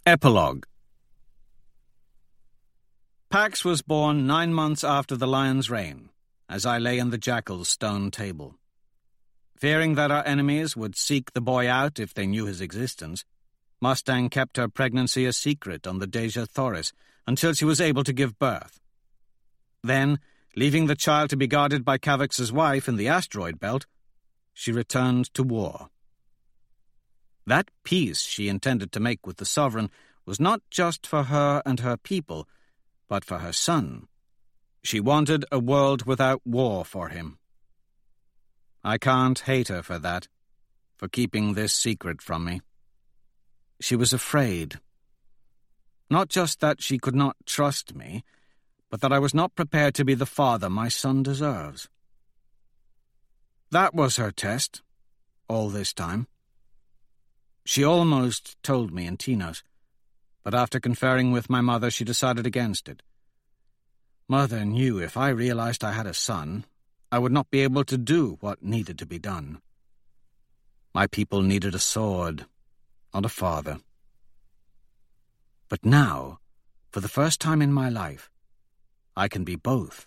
Epilogue. Pax was born 9 months after the lion's reign, as I lay in the jackal's stone table. Fearing that our enemies would seek the boy out if they knew his existence, Mustang kept her pregnancy a secret on the Deja Thoris until she was able to give birth. Then, leaving the child to be guarded by Kavix's wife in the asteroid belt, she returned to war. That peace she intended to make with the Sovereign was not just for her and her people, but for her son. She wanted a world without war for him. I can't hate her for that, for keeping this secret from me. She was afraid. Not just that she could not trust me, but that I was not prepared to be the father my son deserves. That was her test, all this time. She almost told me in Tinos, but after conferring with my mother, she decided against it. Mother knew if I realized I had a son, I would not be able to do what needed to be done. My people needed a sword, not a father. But now, for the first time in my life, I can be both.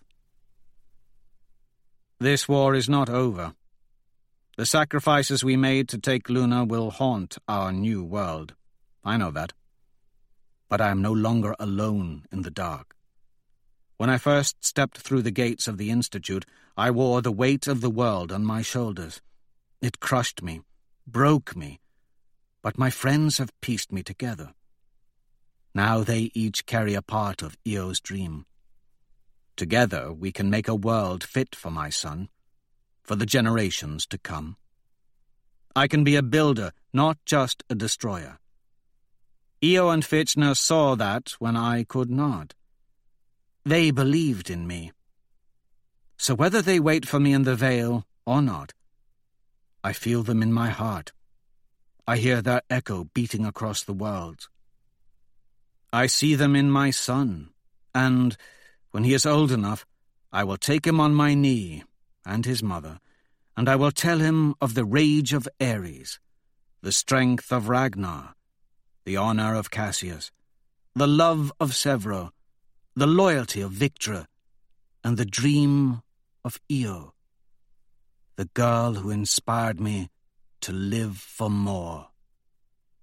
This war is not over. The sacrifices we made to take Luna will haunt our new world. I know that. But I am no longer alone in the dark. When I first stepped through the gates of the Institute, I wore the weight of the world on my shoulders. It crushed me, broke me, but my friends have pieced me together. Now they each carry a part of Io's dream. Together we can make a world fit for my son, for the generations to come. I can be a builder, not just a destroyer. Io and Fitchner saw that when I could not. They believed in me. So whether they wait for me in the Vale or not, I feel them in my heart. I hear their echo beating across the worlds. I see them in my son, and, when he is old enough, I will take him on my knee, and his mother, and I will tell him of the rage of Ares, the strength of Ragnar, the honor of Cassius, the love of Severo, the loyalty of Victra, and the dream of Io, the girl who inspired me to live for more.